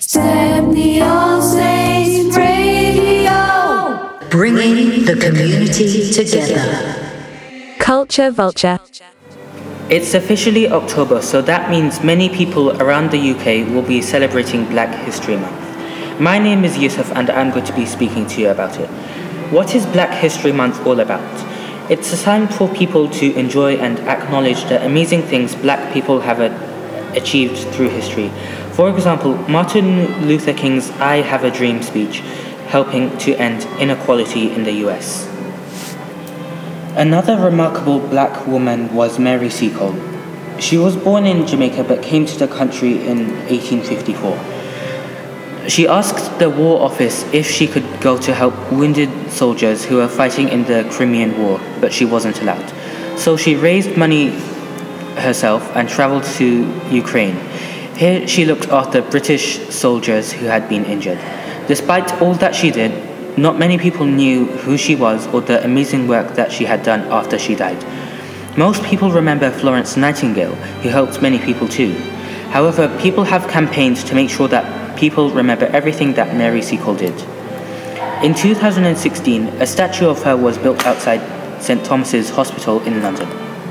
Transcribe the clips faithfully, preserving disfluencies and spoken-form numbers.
Stepney All Saints Radio, bringing the community together. Culture Vulture. It's officially October, so that means many people around the U K will be celebrating Black History Month. My name is Yusuf and I'm going to be speaking to you about it. What is Black History Month all about? It's a time for people to enjoy and acknowledge the amazing things Black people have achieved through history. For example, Martin Luther King's I Have a Dream speech, helping to end inequality in the U S. Another remarkable Black woman was Mary Seacole. She was born in Jamaica but came to the country in eighteen fifty-four. She asked the War Office if she could go to help wounded soldiers who were fighting in the Crimean War, but she wasn't allowed. So she raised money herself and traveled to Ukraine. Here she looked after British soldiers who had been injured. Despite all that she did, not many people knew who she was or the amazing work that she had done after she died. Most people remember Florence Nightingale, who helped many people too. However, people have campaigned to make sure that people remember everything that Mary Seacole did. In two thousand sixteen, a statue of her was built outside Saint Thomas's Hospital in London.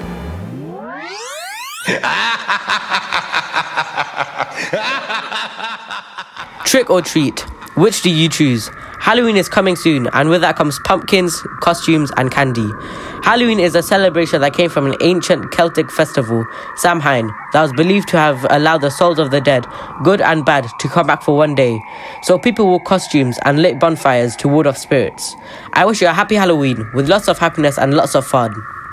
Trick or treat, which do you choose? Halloween is coming soon, and with that comes pumpkins, costumes, and candy. Halloween is a celebration that came from an ancient Celtic festival, Samhain, that was believed to have allowed the souls of the dead, good and bad, to come back for one day. So people wore costumes and lit bonfires to ward off spirits. I wish you a happy Halloween, with lots of happiness and lots of fun.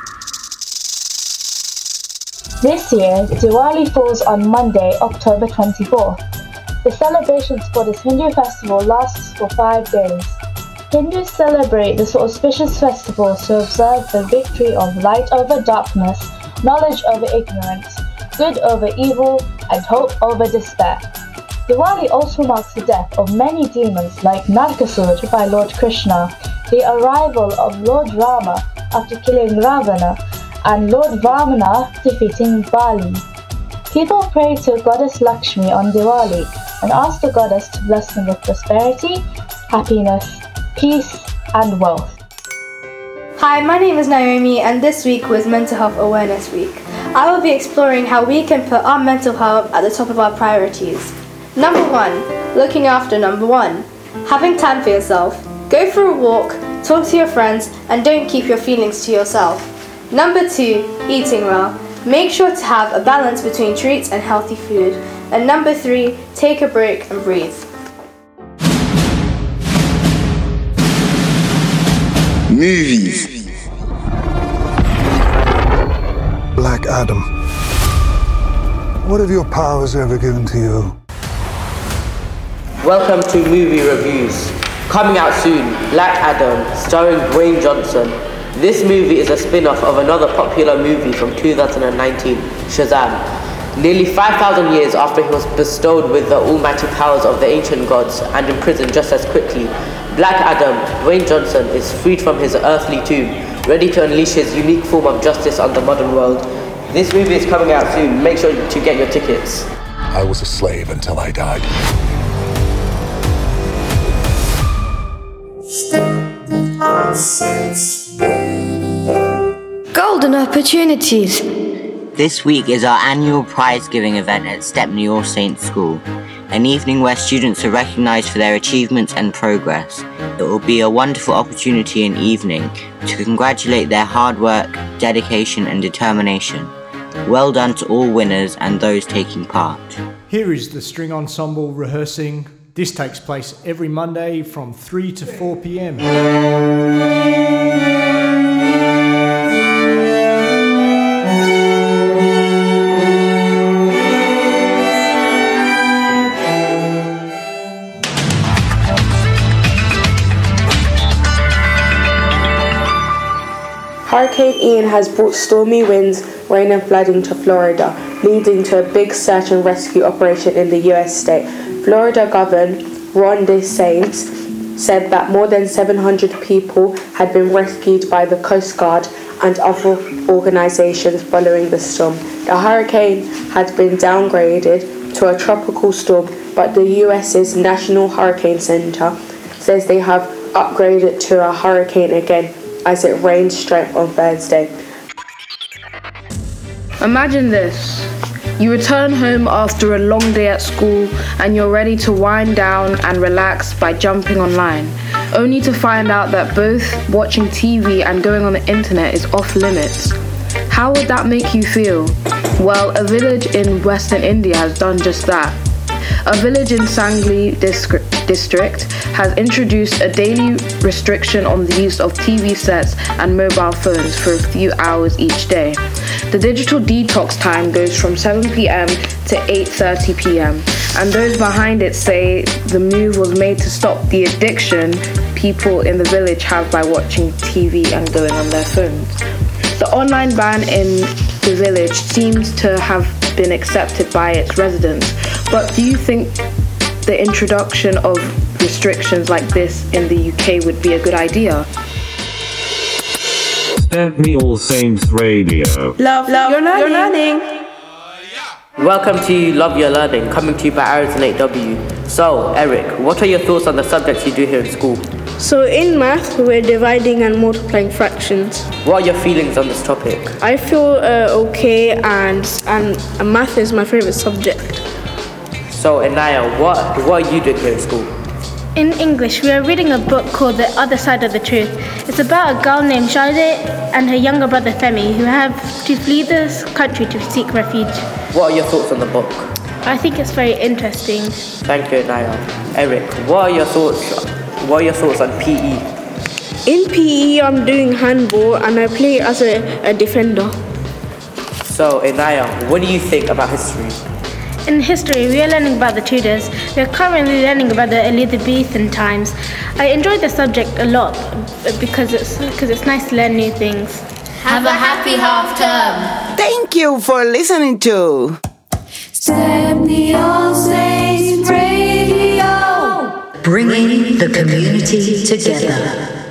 This year, Diwali falls on Monday, October twenty-fourth. The celebrations for this Hindu festival lasts for five days. Hindus celebrate this auspicious festival to observe the victory of light over darkness, knowledge over ignorance, good over evil, and hope over despair. Diwali also marks the death of many demons like Narkasur by Lord Krishna, the arrival of Lord Rama after killing Ravana, and Lord Vamana defeating Bali. People pray to Goddess Lakshmi on Diwali and ask the goddess to bless them with prosperity, happiness, peace, and wealth. Hi, my name is Naomi, and this week was Mental Health Awareness Week. I will be exploring how we can put our mental health at the top of our priorities. Number one, looking after number one. Having time for yourself. Go for a walk, talk to your friends, and don't keep your feelings to yourself. Number two, eating well. Make sure to have a balance between treats and healthy food. And number three, take a break and breathe. Movies. Black Adam. What have your powers ever given to you? Welcome to Movie Reviews. Coming out soon, Black Adam, starring Dwayne Johnson. This movie is a spin-off of another popular movie from two thousand nineteen, Shazam. Nearly five thousand years after he was bestowed with the almighty powers of the ancient gods and imprisoned just as quickly, Black Adam, Dwayne Johnson, is freed from his earthly tomb, ready to unleash his unique form of justice on the modern world. This movie is coming out soon. Make sure to get your tickets. I was a slave until I died. Golden opportunities. This week is our annual prize-giving event at Stepney All Saints School, an evening where students are recognised for their achievements and progress. It will be a wonderful opportunity and evening to congratulate their hard work, dedication and determination. Well done to all winners and those taking part. Here is the string ensemble rehearsing. This takes place every Monday from three to four p.m. Hurricane Ian has brought stormy winds, rain and flooding to Florida, leading to a big search and rescue operation in the U S state. Florida Governor Ron DeSantis said that more than seven hundred people had been rescued by the Coast Guard and other organizations following the storm. The hurricane had been downgraded to a tropical storm but the U S's National Hurricane Center says they have upgraded to a hurricane again as it rained strength on Thursday. Imagine this. You return home after a long day at school and you're ready to wind down and relax by jumping online, only to find out that both watching T V and going on the internet is off limits. How would that make you feel? Well, a village in Western India has done just that. A village in Sangli district has introduced a daily restriction on the use of T V sets and mobile phones for a few hours each day. The digital detox time goes from seven p.m. to eight thirty p.m. and those behind it say the move was made to stop the addiction people in the village have by watching T V and going on their phones. The online ban in the village seems to have been accepted by its residents, but do you think the introduction of restrictions like this in the U K would be a good idea? Stepney All Saints Radio. Love, love, you're learning. You're learning. Welcome to Love Your Learning, coming to you by Arrington eight W. So, Eric, what are your thoughts on the subjects you do here in school? So in math, we're dividing and multiplying fractions. What are your feelings on this topic? I feel uh, okay, and, and and math is my favourite subject. So, Anaya, what, what are you doing here in school? In English, we are reading a book called The Other Side of the Truth. It's about a girl named Charlotte and her younger brother Femi, who have to flee this country to seek refuge. What are your thoughts on the book? I think it's very interesting. Thank you, Anaya. Eric, what are your thoughts? What are your thoughts on P E? In P E, I'm doing handball and I play as a, a defender. So, Anaya, what do you think about history? In history, we are learning about the Tudors. We are currently learning about the Elizabethan times. I enjoy the subject a lot because it's because it's nice to learn new things. Have a happy half term. Thank you for listening to Stepney All Saints Radio, bringing the community together.